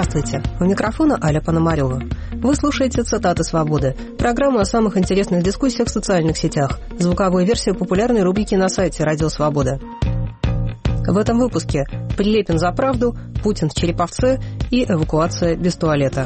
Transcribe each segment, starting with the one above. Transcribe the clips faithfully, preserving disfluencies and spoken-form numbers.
Здравствуйте. У микрофона Аля Пономарева. Вы слушаете «Цитаты свободы», программу о самых интересных дискуссиях в социальных сетях, звуковую версию популярной рубрики на сайте «Радио Свобода». В этом выпуске Прилепин за правду, Путин в Череповце и эвакуация без туалета.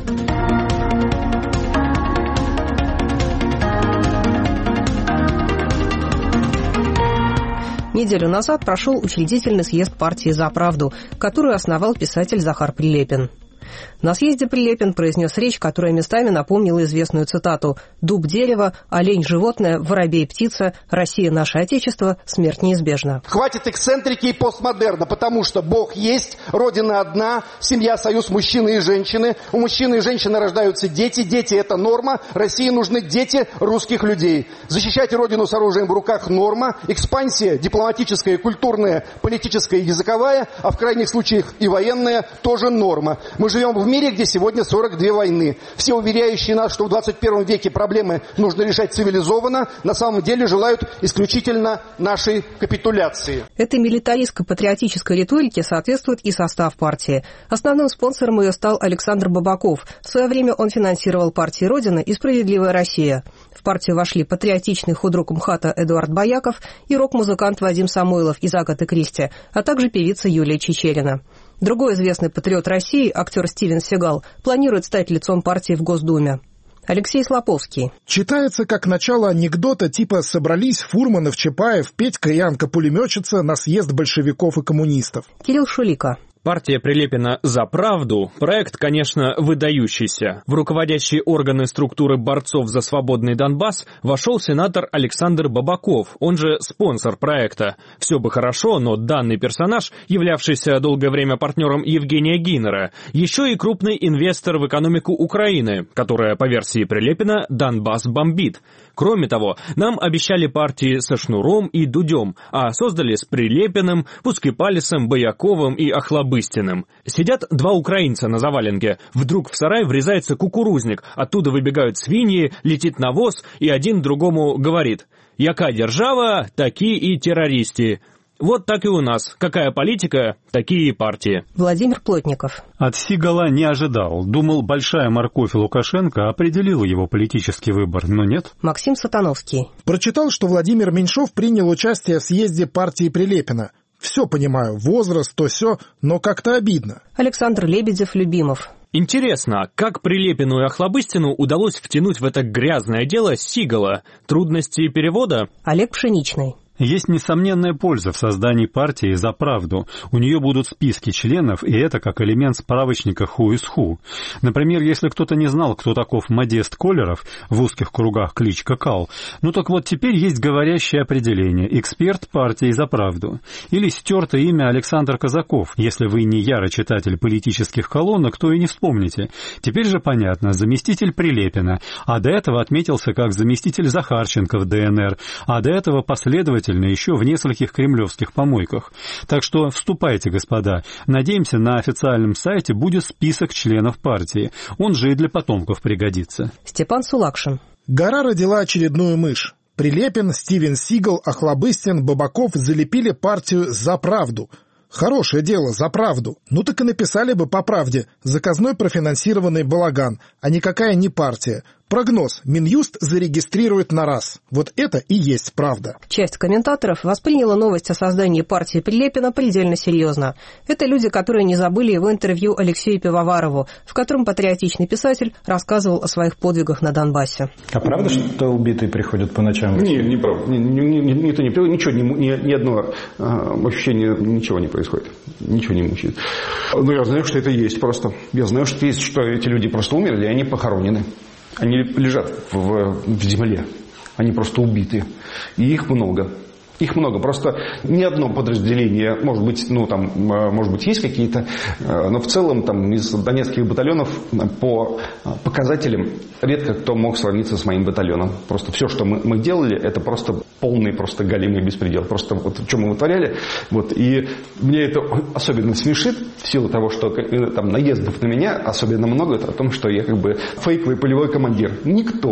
Неделю назад прошел учредительный съезд партии «За правду», которую основал писатель Захар Прилепин. На съезде Прилепин произнес речь, которая местами напомнила известную цитату «Дуб – дерево, олень – животное, воробей – птица, Россия – наше отечество, смерть неизбежна». Хватит эксцентрики и постмодерна, потому что Бог есть, Родина одна, семья – союз мужчины и женщины. У мужчины и женщины рождаются дети, дети – это норма. России нужны дети русских людей. Защищать Родину с оружием в руках – норма. Экспансия дипломатическая, культурная, политическая и языковая, а в крайних случаях и военная – тоже норма. Мы живем в мире, где сегодня сорок две войны. Все уверяющие нас, что в двадцать первом веке проблемы нужно решать цивилизованно, на самом деле желают исключительно нашей капитуляции. Этой милитаристско-патриотической риторике соответствует и состав партии. Основным спонсором ее стал Александр Бабаков. В свое время он финансировал партии «Родина» и «Справедливая Россия». В партию вошли патриотичный худрук МХАТа Эдуард Бояков и рок-музыкант Вадим Самойлов из Агаты Кристи, а также певица Юлия Чичерина. Другой известный патриот России, актер Стивен Сигал, планирует стать лицом партии в Госдуме. Алексей Слоповский. Читается как начало анекдота типа «собрались Фурманов, Чапаев, Петька и Янка-пулеметчица на съезд большевиков и коммунистов». Кирилл Шулика. Партия Прилепина «За правду» – проект, конечно, выдающийся. В руководящие органы структуры борцов за свободный Донбасс вошел сенатор Александр Бабаков, он же спонсор проекта. Все бы хорошо, но данный персонаж, являвшийся долгое время партнером Евгения Гинера, еще и крупный инвестор в экономику Украины, которая, по версии Прилепина, Донбасс бомбит. Кроме того, нам обещали партии со Шнуром и Дудем, а создали с Прилепиным, Пускипалисом, Бояковым и Охлобыстиным. Сидят два украинца на заваленке, вдруг в сарай врезается кукурузник, оттуда выбегают свиньи, летит навоз, и один другому говорит: «Яка держава, таки и террористи». Вот так и у нас. Какая политика, такие и партии. Владимир Плотников. От Сигала не ожидал. Думал, большая морковь Лукашенко определила его политический выбор, но нет. Максим Сатановский. Прочитал, что Владимир Меньшов принял участие в съезде партии Прилепина. Все понимаю, возраст, то сё, но как-то обидно. Александр Лебедев-Любимов. Интересно, как Прилепину и Охлобыстину удалось втянуть в это грязное дело Сигала? Трудности перевода? Олег Пшеничный. Есть несомненная польза в создании партии «За правду». У нее будут списки членов, и это как элемент справочника «Who is who». Например, если кто-то не знал, кто таков Модест Колеров, в узких кругах кличка Кал, ну так вот теперь есть говорящее определение «Эксперт партии «За правду». Или стертое имя Александр Казаков. Если вы не ярый читатель политических колонок, то и не вспомните. Теперь же понятно, заместитель Прилепина, а до этого отметился как заместитель Захарченко в ДНР, а до этого последовательно еще в нескольких кремлевских помойках. Так что вступайте, господа. Надеемся, на официальном сайте будет список членов партии. Он же и для потомков пригодится. Степан Сулакшин. Гора родила очередную мышь. Прилепин, Стивен Сигал, Охлобыстин, Бабаков залепили партию «За правду». Хорошее дело, за правду. Ну так и написали бы по правде. Заказной профинансированный балаган, а никакая не партия. Прогноз. Минюст зарегистрирует на раз. Вот это и есть правда. Часть комментаторов восприняла новость о создании партии Прилепина предельно серьезно. Это люди, которые не забыли его интервью Алексею Пивоварову, в котором патриотичный писатель рассказывал о своих подвигах на Донбассе. А правда, что убитые приходят по ночам? Нет, не правда. Ни, ни, ни, ни, ни, ничего, ни, ни, ни одного а, ощущения, ничего не происходит. Ничего не мучает. Но я знаю, что это есть просто. Я знаю, что есть, что эти люди просто умерли, и они похоронены. Они лежат в, в земле. Они просто убиты. И их много. Их много. Просто ни одно подразделение, может быть, ну, там, может быть, есть какие-то, но в целом там, из донецких батальонов по показателям редко кто мог сравниться с моим батальоном. Просто все, что мы, мы делали, это просто полный, просто галимый беспредел. Просто вот что мы вытворяли. Вот, и мне это особенно смешит в силу того, что там наездов на меня особенно много. Это о том, что я как бы фейковый полевой командир. Никто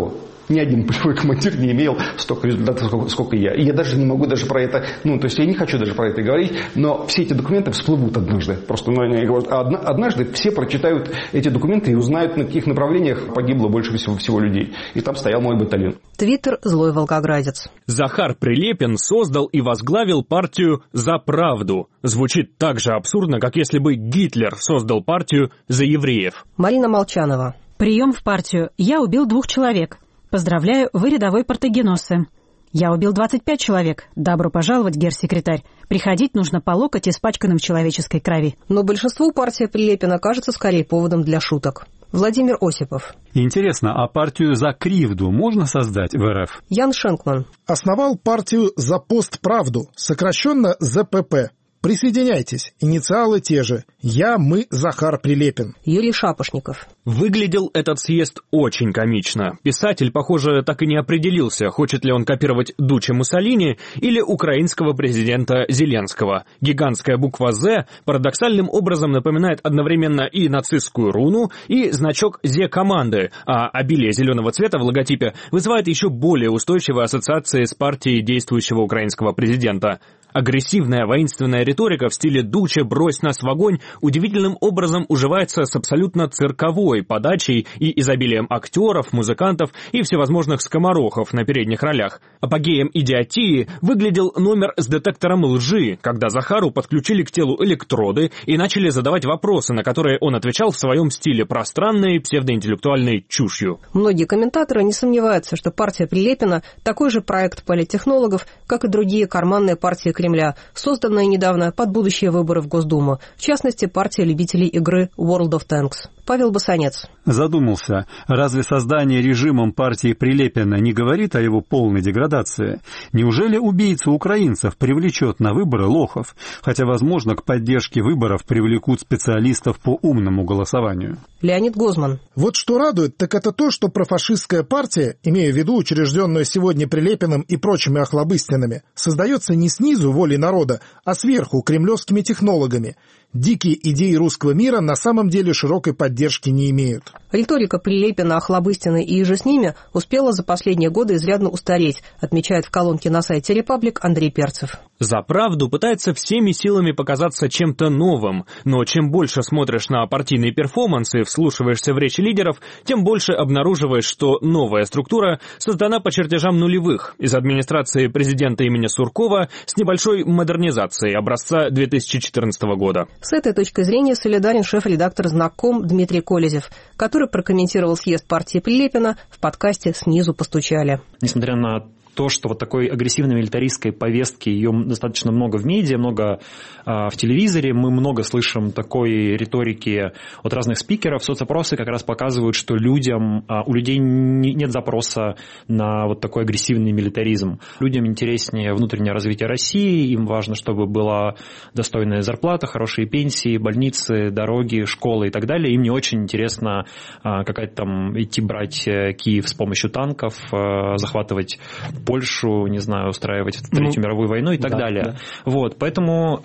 ни один полевой командир не имел столько результатов, сколько, сколько я. И я даже не могу даже про это, ну, то есть я не хочу даже про это говорить, но все эти документы всплывут однажды. Просто, ну, я говорю, однажды все прочитают эти документы и узнают, на каких направлениях погибло больше всего, всего людей. И там стоял мой батальон. Твиттер «Злой волгоградец». Захар Прилепин создал и возглавил партию «За правду». Звучит так же абсурдно, как если бы Гитлер создал партию «За евреев». Марина Молчанова. Прием в партию. Я убил двух человек. Поздравляю, вы рядовой Портогеносы. Я убил двадцать пять человек. Добро пожаловать, герр-секретарь. Приходить нужно по локоть, испачканным в человеческой крови. Но большинству партия Прилепина кажется скорее поводом для шуток. Владимир Осипов. Интересно, а партию «За кривду» можно создать в эр эф? Ян Шенкман. Основал партию «За постправду», сокращенно зэ пэ пэ. Присоединяйтесь, инициалы те же. Я, мы, Захар Прилепин. Юрий Шапошников. Выглядел этот съезд очень комично. Писатель, похоже, так и не определился, хочет ли он копировать Дуччо Муссолини или украинского президента Зеленского. Гигантская буква «З» парадоксальным образом напоминает одновременно и нацистскую руну, и значок Зе-команды, а обилие зеленого цвета в логотипе вызывает еще более устойчивые ассоциации с партией действующего украинского президента. Агрессивная воинственная риторика в стиле «Дуччо, брось нас в огонь» удивительным образом уживается с абсолютно цирковой подачей и изобилием актеров, музыкантов и всевозможных скоморохов на передних ролях. Апогеем идиотии выглядел номер с детектором лжи, когда Захару подключили к телу электроды и начали задавать вопросы, на которые он отвечал в своем стиле пространной псевдоинтеллектуальной чушью. Многие комментаторы не сомневаются, что партия Прилепина – такой же проект политтехнологов, как и другие карманные партии Кремля, созданная недавно под будущие выборы в Госдуму, в частности, партия любителей игры World of Tanks. Павел Басанец. Задумался, разве создание режимом партии Прилепина не говорит о его полной деградации? Неужели убийца украинцев привлечет на выборы лохов, хотя, возможно, к поддержке выборов привлекут специалистов по умному голосованию? Леонид Гозман. Вот что радует, так это то, что профашистская партия, имея в виду учрежденную сегодня Прилепиным и прочими охлобыстинами, создается не снизу волей народа, а сверху кремлевскими технологами. Дикие идеи русского мира на самом деле широкой поддержки не имеют. Риторика Прилепина, Охлобыстина и иже с ними успела за последние годы изрядно устареть, отмечает в колонке на сайте «Репаблик» Андрей Перцев. «За правду» пытается всеми силами показаться чем-то новым, но чем больше смотришь на партийные перформансы, вслушиваешься в речи лидеров, тем больше обнаруживаешь, что новая структура создана по чертежам нулевых из администрации президента имени Суркова с небольшой модернизацией образца две тысячи четырнадцатого года. С этой точки зрения солидарен шеф-редактор «Знаком» Дмитрий Колезев, который прокомментировал съезд партии Прилепина в подкасте «Снизу постучали». Несмотря на то, что вот такой агрессивной милитаристской повестки, ее достаточно много в медиа, много а, в телевизоре, мы много слышим такой риторики от разных спикеров. Соцопросы как раз показывают, что людям, а, у людей не, нет запроса на вот такой агрессивный милитаризм. Людям интереснее внутреннее развитие России, им важно, чтобы была достойная зарплата, хорошие пенсии, больницы, дороги, школы и так далее. Им не очень интересно а, какая-то там идти брать Киев с помощью танков, а, захватывать Польшу, не знаю, устраивать Третью ну, мировую войну и так да, далее. Да. Вот, поэтому...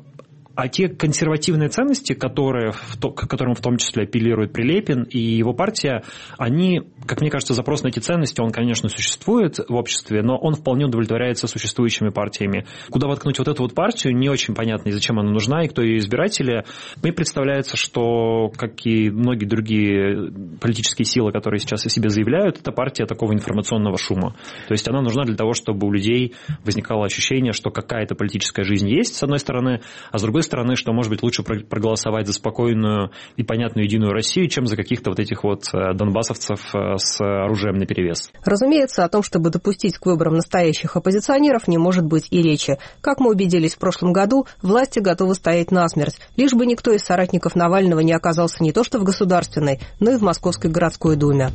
А те консервативные ценности, которые, к которым в том числе апеллирует Прилепин и его партия, они, как мне кажется, запрос на эти ценности, он, конечно, существует в обществе, но он вполне удовлетворяется существующими партиями. Куда воткнуть вот эту вот партию, не очень понятно, и зачем она нужна, и кто ее избиратели. Мне представляется, что, как и многие другие политические силы, которые сейчас о себе заявляют, это партия такого информационного шума. То есть она нужна для того, чтобы у людей возникало ощущение, что какая-то политическая жизнь есть, с одной стороны, а с другой стороны, что, может быть, лучше проголосовать за спокойную и понятную единую Россию, чем за каких-то вот этих вот донбассовцев с оружием наперевес. Разумеется, о том, чтобы допустить к выборам настоящих оппозиционеров, не может быть и речи. Как мы убедились в прошлом году, власти готовы стоять насмерть, лишь бы никто из соратников Навального не оказался не то что в Государственной, но и в Московской городской думе.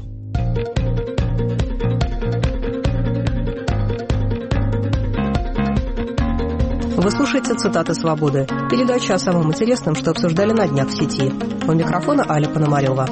Вы слушаете «Цитаты свободы», передача о самом интересном, что обсуждали на днях в сети. У микрофона Аля Пономарева.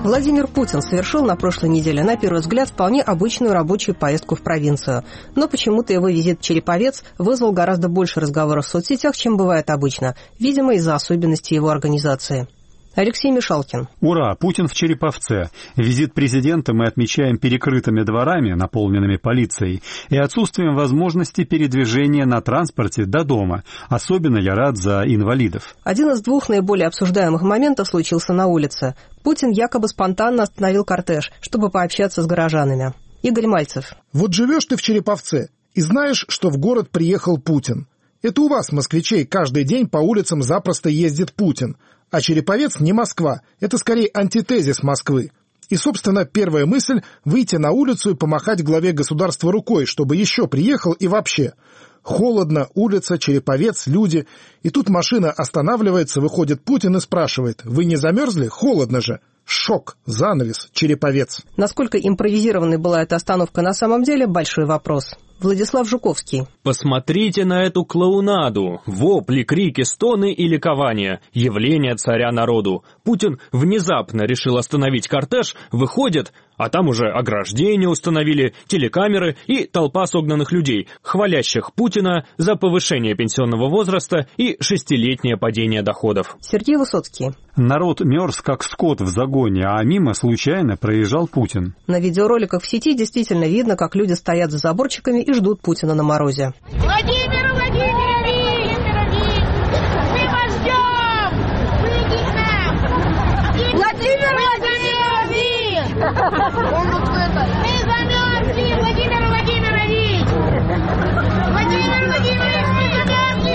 Владимир Путин совершил на прошлой неделе, на первый взгляд, вполне обычную рабочую поездку в провинцию. Но почему-то его визит в Череповец вызвал гораздо больше разговоров в соцсетях, чем бывает обычно, видимо, из-за особенностей его организации. Алексей Мишалкин. Ура! Путин в Череповце. Визит президента мы отмечаем перекрытыми дворами, наполненными полицией, и отсутствием возможности передвижения на транспорте до дома. Особенно я рад за инвалидов. Один из двух наиболее обсуждаемых моментов случился на улице. Путин якобы спонтанно остановил кортеж, чтобы пообщаться с горожанами. Игорь Мальцев. Вот живешь ты в Череповце и знаешь, что в город приехал Путин. Это у вас, москвичей, каждый день по улицам запросто ездит Путин. А Череповец не Москва, это скорее антитезис Москвы. И, собственно, первая мысль – выйти на улицу и помахать главе государства рукой, чтобы еще приехал и вообще. Холодно, улица, Череповец, люди. И тут машина останавливается, выходит Путин и спрашивает: «Вы не замерзли? Холодно же». Шок, занавес, Череповец. Насколько импровизированной была эта остановка на самом деле – большой вопрос. Владислав Жуковский. Посмотрите на эту клоунаду. Вопли, крики, стоны и ликования. Явление царя народу. Путин внезапно решил остановить кортеж, выходит, а там уже ограждение установили, телекамеры и толпа согнанных людей, хвалящих Путина за повышение пенсионного возраста и шестилетнее падение доходов. Сергей Высоцкий. Народ мерз, как скот в загоне, а мимо случайно проезжал Путин. На видеороликах в сети действительно видно, как люди стоят за заборчиками и ждут Путина на морозе. Владимир Владимирович! Мы вас ждем! Выйди к нам! Владимир Владимирович! Мы замерзли, Владимир Владимирович! Владимир Владимирович, мы замерзли,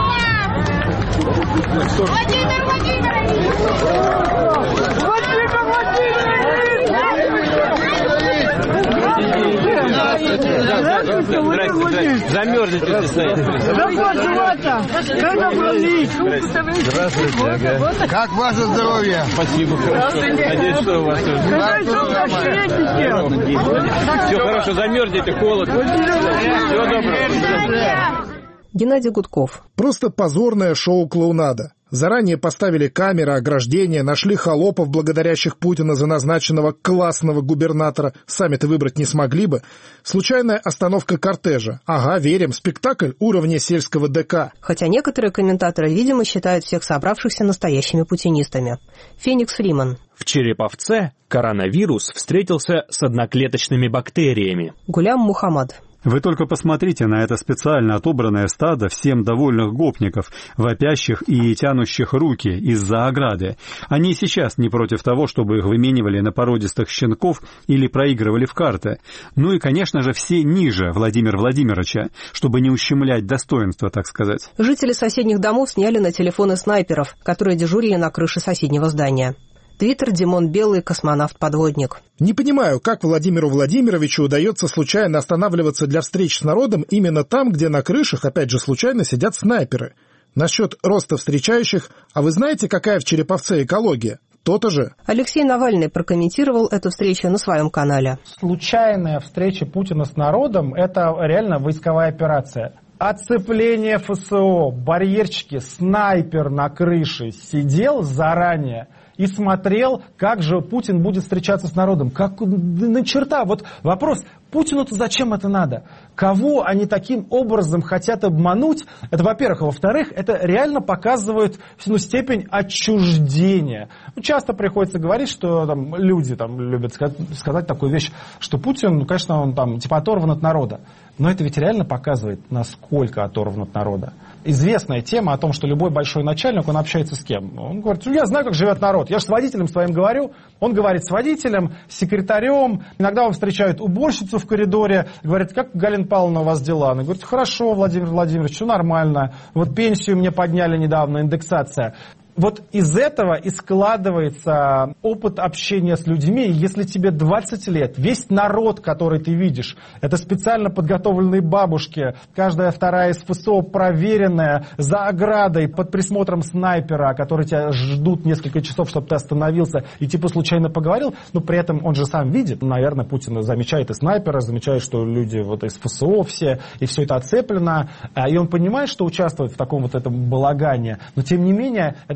ждем вас! Владимир Владимирович! Владимир Здравствуйте, Владимир. Замерзнете ты стоите. Здравствуйте. Как ваше здоровье? Спасибо. Надеюсь, что у вас тоже. Все хорошо, замерзнете, холодно. Всего доброго. Геннадий Гудков. Просто позорное шоу-клоунада. Заранее поставили камеры, ограждения, нашли холопов, благодарящих Путина за назначенного классного губернатора. Сами-то выбрать не смогли бы. Случайная остановка кортежа. Ага, верим, спектакль уровня сельского ДК. Хотя некоторые комментаторы, видимо, считают всех собравшихся настоящими путинистами. Феникс Фриман. В Череповце коронавирус встретился с одноклеточными бактериями. Гулям Мухаммад. Вы только посмотрите на это специально отобранное стадо всем довольных гопников, вопящих и тянущих руки из-за ограды. Они сейчас не против того, чтобы их выменивали на породистых щенков или проигрывали в карты. Ну и, конечно же, все ниже Владимира Владимировича, чтобы не ущемлять достоинства, так сказать. Жители соседних домов сняли на телефоны снайперов, которые дежурили на крыше соседнего здания. Твиттер Димон Белый, космонавт-подводник. Не понимаю, как Владимиру Владимировичу удается случайно останавливаться для встреч с народом именно там, где на крышах, опять же, случайно сидят снайперы. Насчет роста встречающих, а вы знаете, какая в Череповце экология? То-то же. Алексей Навальный прокомментировал эту встречу на своем канале. Случайная встреча Путина с народом – это реально войсковая операция. Оцепление ФСО, барьерчики, снайпер на крыше сидел заранее и смотрел, как же Путин будет встречаться с народом. Как на черта. Вот вопрос, Путину-то зачем это надо? Кого они таким образом хотят обмануть? Это, во-первых. А во-вторых, это реально показывает ну, степень отчуждения. Ну, часто приходится говорить, что там, люди там, любят сказать, сказать такую вещь, что Путин, ну, конечно, он там типа оторван от народа. Но это ведь реально показывает, насколько оторван от народа. Известная тема о том, что любой большой начальник, он общается с кем? Он говорит, ну, я знаю, как живет народ. Я же с водителем своим говорю. Он говорит с водителем, с секретарем. Иногда он встречает уборщицу в коридоре. Говорит, как, Галина Павловна, у вас дела? Она говорит, хорошо, Владимир Владимирович, все нормально. Вот пенсию мне подняли недавно, индексация. Вот из этого и складывается опыт общения с людьми. Если тебе двадцать лет, весь народ, который ты видишь, это специально подготовленные бабушки, каждая вторая из ФСО проверенная, за оградой, под присмотром снайпера, которые тебя ждут несколько часов, чтобы ты остановился и типа случайно поговорил, но при этом он же сам видит, наверное, Путин замечает и снайпера, замечает, что люди вот из ФСО все, и все это оцеплено, и он понимает, что участвует в таком вот этом балагане, но тем не менее, этот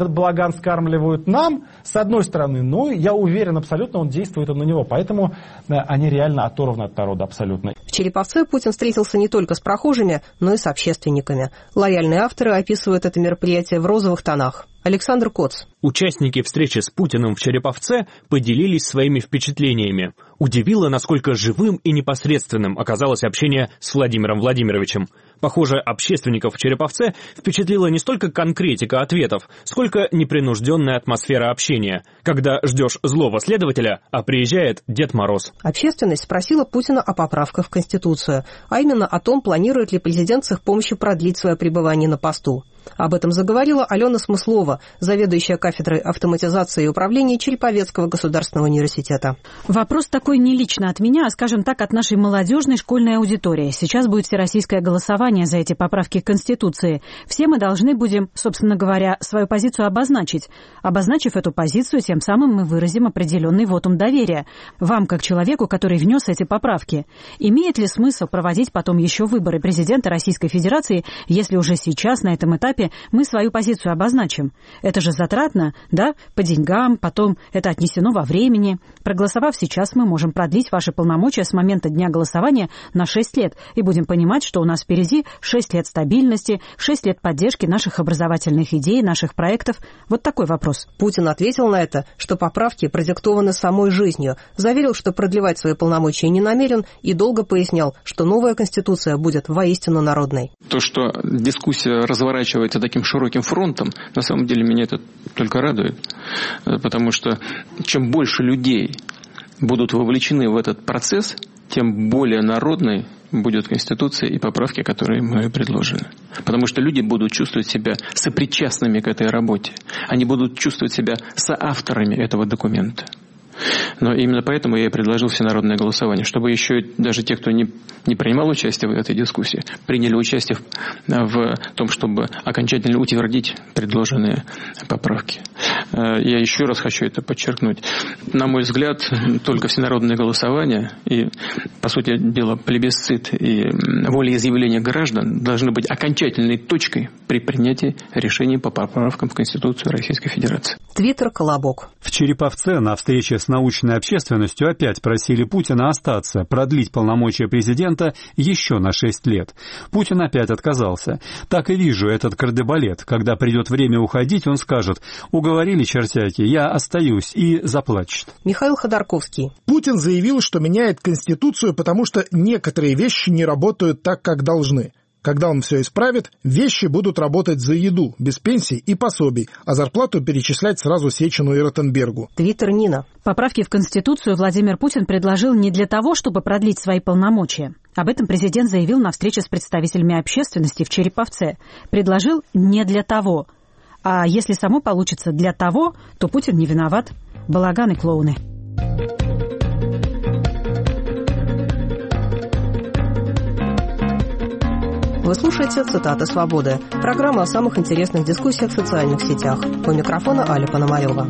этот балаган скармливают нам, с одной стороны, ну, я уверен, абсолютно он действует на него. Поэтому они реально оторваны от народа абсолютно. В Череповце Путин встретился не только с прохожими, но и с общественниками. Лояльные авторы описывают это мероприятие в розовых тонах. Александр Коц. Участники встречи с Путиным в Череповце поделились своими впечатлениями. Удивило, насколько живым и непосредственным оказалось общение с Владимиром Владимировичем. Похоже, общественников в Череповце впечатлила не столько конкретика ответов, сколько непринужденная атмосфера общения, когда ждешь злого следователя, а приезжает Дед Мороз. Общественность спросила Путина о поправках в Конституцию, а именно о том, планирует ли президент с их помощью продлить свое пребывание на посту. Об этом заговорила Алена Смыслова, заведующая кафедрой автоматизации и управления Череповецкого государственного университета. Вопрос такой не лично от меня, а, скажем так, от нашей молодежной школьной аудитории. Сейчас будет всероссийское голосование за эти поправки к Конституции. Все мы должны будем, собственно говоря, свою позицию обозначить. Обозначив эту позицию, тем самым мы выразим определенный вотум доверия вам, как человеку, который внес эти поправки. Имеет ли смысл проводить потом еще выборы президента Российской Федерации, если уже сейчас на этом этапе мы свою позицию обозначим? Это же затратно, да, по деньгам, потом это отнесено во времени. Проголосовав сейчас, мы можем продлить ваши полномочия с момента дня голосования на шесть лет и будем понимать, что у нас впереди шесть лет стабильности, шесть лет поддержки наших образовательных идей, наших проектов. Вот такой вопрос. Путин ответил на это, что поправки продиктованы самой жизнью, заверил, что продлевать свои полномочия не намерен и долго пояснял, что новая Конституция будет воистину народной. То, что дискуссия разворачивается таким широким фронтом, на самом деле меня это только радует, потому что чем больше людей будут вовлечены в этот процесс, тем более народной будет Конституция и поправки, которые мы предложены. Потому что люди будут чувствовать себя сопричастными к этой работе. Они будут чувствовать себя соавторами этого документа. Но именно поэтому я и предложил всенародное голосование, чтобы еще даже те, кто не, не принимал участие в этой дискуссии, приняли участие в, в том, чтобы окончательно утвердить предложенные поправки. Я еще раз хочу это подчеркнуть. На мой взгляд, только всенародное голосование и, по сути дела, плебисцит и волеизъявление граждан должны быть окончательной точкой при принятии решений по поправкам в Конституцию Российской Федерации. Твиттер «Колобок». В Череповце на встрече с научной общественностью опять просили Путина остаться, продлить полномочия президента еще на шесть лет. Путин опять отказался. Так и вижу этот кардебалет. Когда придет время уходить, он скажет: «Уговорили, чертяки, я остаюсь», и заплачет. Михаил Ходорковский. Путин заявил, что меняет Конституцию, потому что некоторые вещи не работают так, как должны. Когда он все исправит, вещи будут работать за еду, без пенсий и пособий, а зарплату перечислять сразу Сечину и Ротенбергу. Твиттер Нина. Поправки в Конституцию Владимир Путин предложил не для того, чтобы продлить свои полномочия. Об этом президент заявил на встрече с представителями общественности в Череповце. Предложил не для того. А если само получится для того, то Путин не виноват. Балаган и клоуны. Вы слушаете «Цитаты свободы». Программа о самых интересных дискуссиях в социальных сетях. У микрофона Аля Пономарева.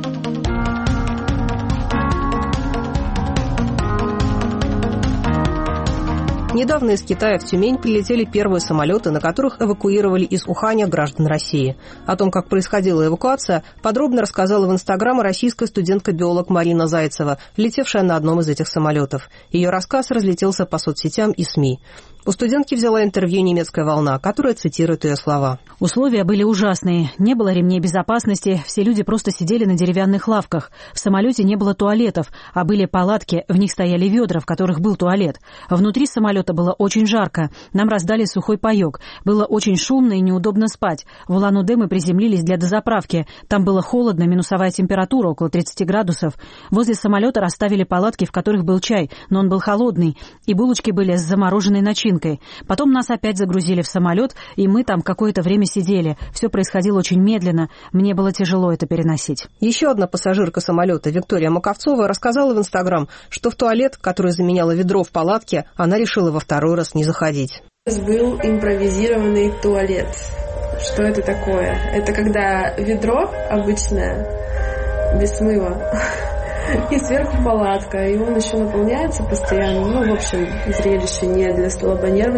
Недавно из Китая в Тюмень прилетели первые самолеты, на которых эвакуировали из Уханя граждан России. О том, как происходила эвакуация, подробно рассказала в Инстаграм российская студентка-биолог Марина Зайцева, летевшая на одном из этих самолетов. Ее рассказ разлетелся по соцсетям и СМИ. У студентки взяла интервью немецкая волна, которая цитирует ее слова. Условия были ужасные. Не было ремней безопасности, все люди просто сидели на деревянных лавках. В самолете не было туалетов, а были палатки, в них стояли ведра, в которых был туалет. Внутри самолета было очень жарко. Нам раздали сухой паёк. Было очень шумно и неудобно спать. В Улан-Удэ мы приземлились для дозаправки. Там было холодно, минусовая температура, около тридцати градусов. Возле самолета расставили палатки, в которых был чай, но он был холодный, и булочки были с замороженной начинкой. Потом нас опять загрузили в самолет, и мы там какое-то время сидели. Все происходило очень медленно. Мне было тяжело это переносить. Еще одна пассажирка самолета, Виктория Маковцова, рассказала в Инстаграм, что в туалет, который заменяло ведро в палатке, она решила во второй раз не заходить. Был импровизированный туалет. Что это такое? Это когда ведро обычное, без смыва, и сверху палатка, и он еще наполняется постоянно. Ну, в общем, зрелище не для слабонервных. То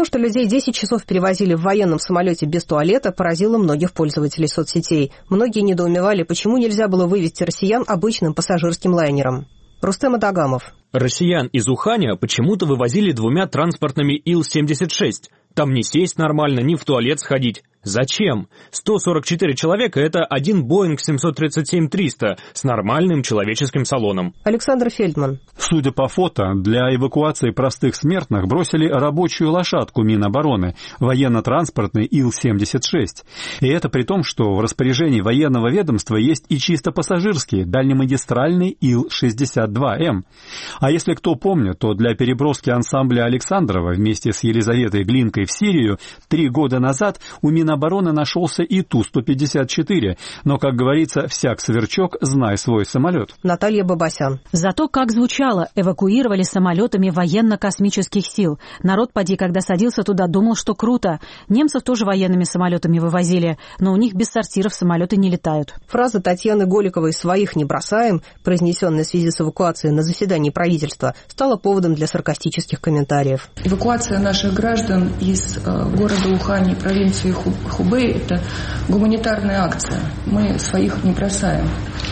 То, что людей десять часов перевозили в военном самолете без туалета, поразило многих пользователей соцсетей. Многие недоумевали, почему нельзя было вывезти россиян обычным пассажирским лайнером. Рустем Адагамов. Россиян из Уханя почему-то вывозили двумя транспортными Ил семьдесят шесть. Там не сесть нормально, ни в туалет сходить. Зачем? сто сорок четыре человека – это один Боинг семьсот тридцать семь триста с нормальным человеческим салоном. Александр Фельдман. Судя по фото, для эвакуации простых смертных бросили рабочую лошадку Минобороны, военно-транспортный Ил семьдесят шесть. И это при том, что в распоряжении военного ведомства есть и чисто пассажирский дальнемагистральный Ил шестьдесят два М. А если кто помнит, то для переброски ансамбля Александрова вместе с Елизаветой Глинкой в Сирию три года назад у Минобороны обороны нашелся и Ту сто пятьдесят четыре, но, как говорится, всяк сверчок, знай свой самолет. Наталья Бабасян. Зато как звучало, эвакуировали самолетами военно-космических сил. Народ, поди, когда садился туда, думал, что круто. Немцев тоже военными самолетами вывозили, но у них без сортиров самолеты не летают. Фраза Татьяны Голиковой «своих не бросаем», произнесенная в связи с эвакуацией на заседании правительства, стала поводом для саркастических комментариев. Эвакуация наших граждан из э, города Ухань и провинции Хубэй Хубэй – это гуманитарная акция. Мы своих не бросаем.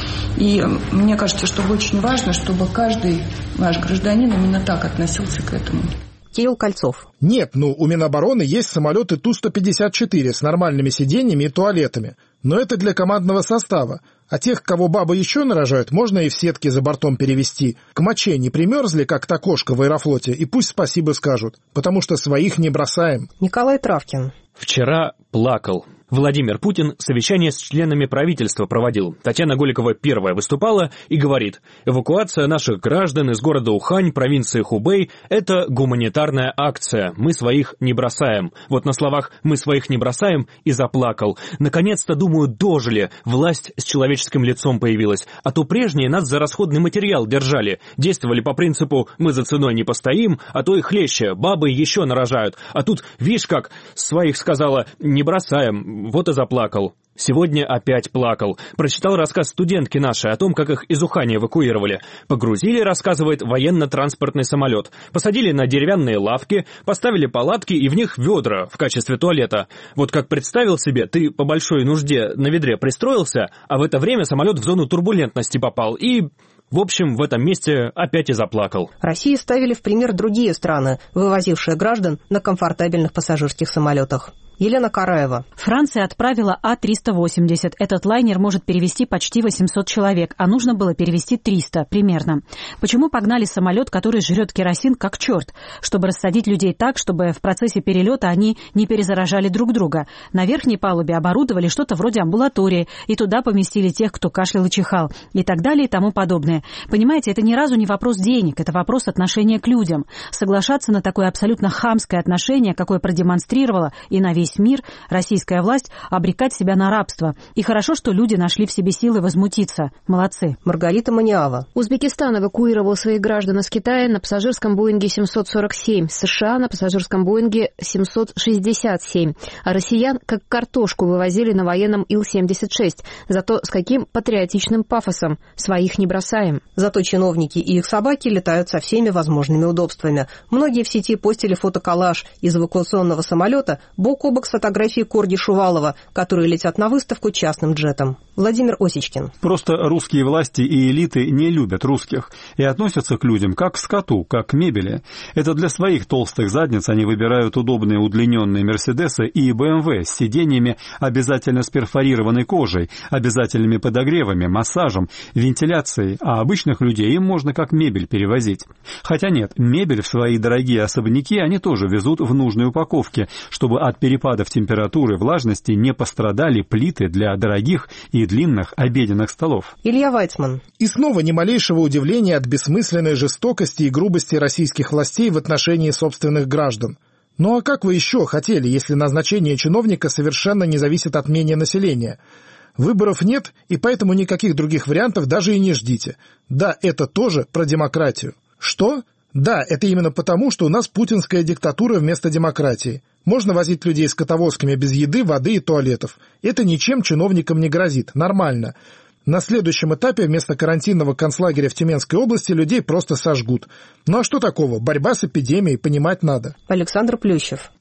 И мне кажется, что очень важно, чтобы каждый наш гражданин именно так относился к этому. Кирилл Кольцов. Нет, ну у Минобороны есть самолеты Ту сто пятьдесят четыре с нормальными сиденьями и туалетами. Но это для командного состава. А тех, кого бабы еще нарожают, можно и в сетки за бортом перевести. К моче не примерзли, как та кошка в Аэрофлоте, и пусть спасибо скажут, потому что своих не бросаем. Николай Травкин. Вчера плакал. Владимир Путин совещание с членами правительства проводил. Татьяна Голикова первая выступала и говорит: эвакуация наших граждан из города Ухань, провинции Хубэй – это гуманитарная акция. Мы своих не бросаем. Вот на словах «мы своих не бросаем» и заплакал. Наконец-то, думаю, дожили. Власть с человеческим лицом появилась. А то прежние нас за расходный материал держали. Действовали по принципу «мы за ценой не постоим», а то и хлеще. Бабы еще нарожают. А тут, видишь как, своих сказала «не бросаем». Вот и заплакал. Сегодня опять плакал. Прочитал рассказ студентки нашей о том, как их из Ухани эвакуировали. Погрузили, рассказывает, военно-транспортный самолет. Посадили на деревянные лавки, поставили палатки и в них ведра в качестве туалета. Вот как представил себе, ты по большой нужде на ведре пристроился, а в это время самолет в зону турбулентности попал и... В общем, в этом месте опять и заплакал. России ставили в пример другие страны, вывозившие граждан на комфортабельных пассажирских самолетах. Елена Караева. Франция отправила А триста восемьдесят. Этот лайнер может перевезти почти восемьсот человек, а нужно было перевезти триста примерно. Почему погнали самолет, который жрет керосин как черт? Чтобы рассадить людей так, чтобы в процессе перелета они не перезаражали друг друга. На верхней палубе оборудовали что-то вроде амбулатории, и туда поместили тех, кто кашлял и чихал, и так далее и тому подобное. Понимаете, это ни разу не вопрос денег, это вопрос отношения к людям. Соглашаться на такое абсолютно хамское отношение, какое продемонстрировала и на весь мир российская власть, обрекать себя на рабство. И хорошо, что люди нашли в себе силы возмутиться. Молодцы. Маргарита Маниава. Узбекистан эвакуировал своих граждан из Китая на пассажирском Боинге семьсот сорок семь, США на пассажирском Боинге семьсот шестьдесят семь, а россиян как картошку вывозили на военном Ил семьдесят шесть. Зато с каким патриотичным пафосом. Своих не бросаем. Зато чиновники и их собаки летают со всеми возможными удобствами. Многие в сети постили фотоколлаж из эвакуационного самолета бок о бок с фотографией Корги Шувалова, которые летят на выставку частным джетом. Владимир Осечкин. Просто русские власти и элиты не любят русских и относятся к людям как к скоту, как к мебели. Это для своих толстых задниц они выбирают удобные удлиненные Мерседесы и Бэ Эм Вэ с сиденьями обязательно с перфорированной кожей, обязательными подогревами, массажем, вентиляцией, а обычных людей им можно как мебель перевозить. Хотя нет, мебель в свои дорогие особняки они тоже везут в нужной упаковке, чтобы от перепадов температуры и влажности не пострадали плиты для дорогих и длинных обеденных столов. Илья Вайцман. И снова ни малейшего удивления от бессмысленной жестокости и грубости российских властей в отношении собственных граждан. Ну а как вы еще хотели, если назначение чиновника совершенно не зависит от мнения населения? Выборов нет, и поэтому никаких других вариантов даже и не ждите. Да, это тоже про демократию. Что? Да, это именно потому, что у нас путинская диктатура вместо демократии. Можно возить людей скотовозками без еды, воды и туалетов. Это ничем чиновникам не грозит. Нормально. На следующем этапе вместо карантинного концлагеря в Тюменской области людей просто сожгут. Ну а что такого? Борьба с эпидемией, понимать надо. Александр Плющев.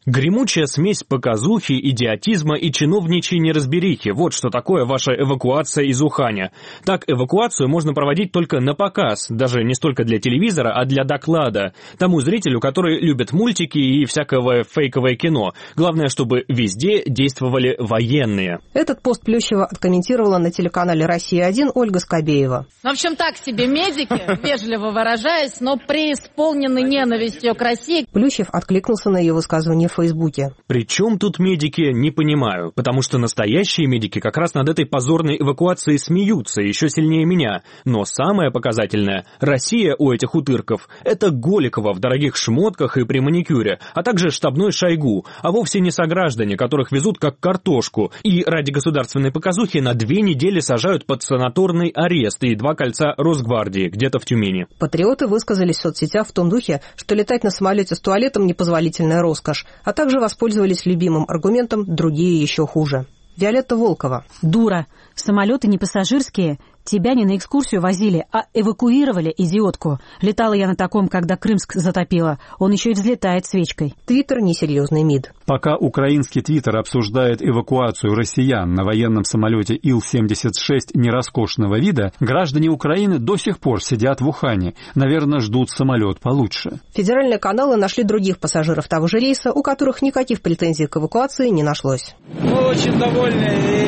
Гремучая смесь показухи, идиотизма и чиновничьей неразберихи – вот что такое ваша эвакуация из Уханя. Так эвакуацию можно проводить только на показ, даже не столько для телевизора, а для доклада. Тому зрителю, который любит мультики и всякое фейковое кино. Главное, чтобы везде действовали военные. Этот пост Плющева откомментировала на телеканале «Россия один» Ольга Скобеева. В общем, так себе медики, вежливо выражаясь, но преисполнены ненавистью к России. Плющев откликнулся на ее высказывание в Фейсбуке. При чем тут медики, не понимаю, потому что настоящие медики как раз над этой позорной эвакуацией смеются еще сильнее меня. Но самое показательное, Россия у этих утырков – это Голикова в дорогих шмотках и при маникюре, а также штабной Шойгу, а вовсе не сограждане, которых везут как картошку, и ради государственной показухи на две недели сажают под санаторный арест и два кольца Росгвардии где-то в Тюмени. Патриоты высказались в соцсетях в том духе, что летать на самолете с туалетом – непозволительная роскошь, а также воспользовались любимым аргументом «другие еще хуже». Виолетта Волкова. Дура. Самолеты не пассажирские. Тебя не на экскурсию возили, а эвакуировали, идиотку. Летала я на таком, когда Крымск затопило. Он еще и взлетает свечкой. Твиттер – несерьезный МИД. Пока украинский Твиттер обсуждает эвакуацию россиян на военном самолете Ил семьдесят шесть нероскошного вида, граждане Украины до сих пор сидят в Ухане. Наверное, ждут самолет получше. Федеральные каналы нашли других пассажиров того же рейса, у которых никаких претензий к эвакуации не нашлось. Мы очень довольны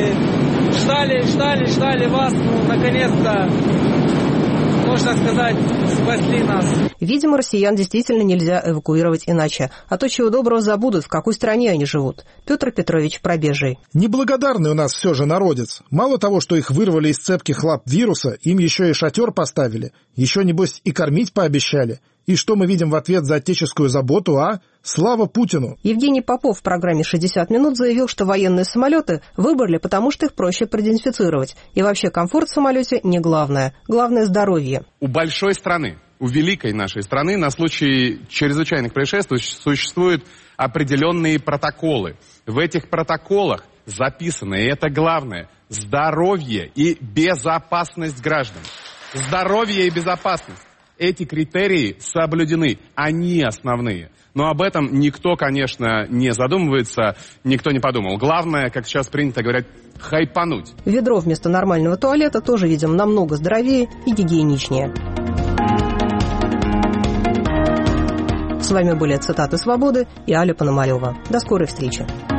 и ждали, ждали, ждали вас. Ну, наконец-то, можно сказать, спасли нас. Видимо, россиян действительно нельзя эвакуировать иначе. А то, чего доброго, забудут, в какой стране они живут. Петр Петрович Пробежий. Неблагодарный у нас все же народец. Мало того, что их вырвали из цепких лап вируса, им еще и шатер поставили. Еще, небось, и кормить пообещали. И что мы видим в ответ за отеческую заботу, а? Слава Путину! Евгений Попов в программе «шестьдесят минут» заявил, что военные самолеты выбрали, потому что их проще продезинфицировать. И вообще комфорт в самолете не главное. Главное – здоровье. У большой страны, у великой нашей страны на случай чрезвычайных происшествий существуют определенные протоколы. В этих протоколах записано, и это главное, здоровье и безопасность граждан. Здоровье и безопасность. Эти критерии соблюдены, они основные. Но об этом никто, конечно, не задумывается, никто не подумал. Главное, как сейчас принято говорить, хайпануть. Ведро вместо нормального туалета тоже, видим, намного здоровее и гигиеничнее. С вами были «Цитаты свободы» и Аля Пономарева. До скорой встречи.